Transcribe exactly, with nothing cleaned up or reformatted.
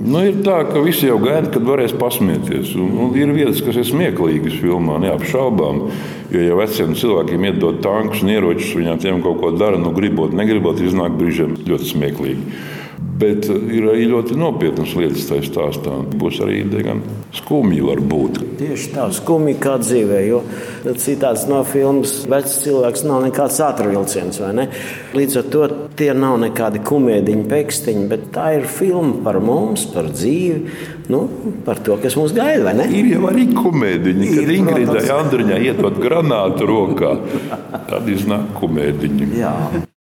Nu, ir tā, ka visi jau gaida, kad varēs pasmieties. Un, un ir vietas, kas ir smieklīgas filmā, neapšaubām. Jo, ja veciem cilvēkiem iedod tankus un ieročus, viņiem tiem kaut ko dara, nu gribot, negribot, iznāk brīžiem ļoti smieklīgi. Bet ir arī ļoti nopietnas lietas tajā stāstā. Būs arī diezgan skumji var būt. Tieši tā, skumji kā dzīvē, jo citāds no filmas vecs cilvēks nav nekāds ātrvilciens, vai ne? Līdz ar to tie nav nekādi kumēdiņi, pekstiņi, bet tā ir filma par mums, par dzīvi, nu, par to, kas mūs gaida, vai ne? Ir jau arī kumēdiņi, kad Ingridai Andriņai iedod granātu rokā, tad iznāk kumēdiņi. Jā.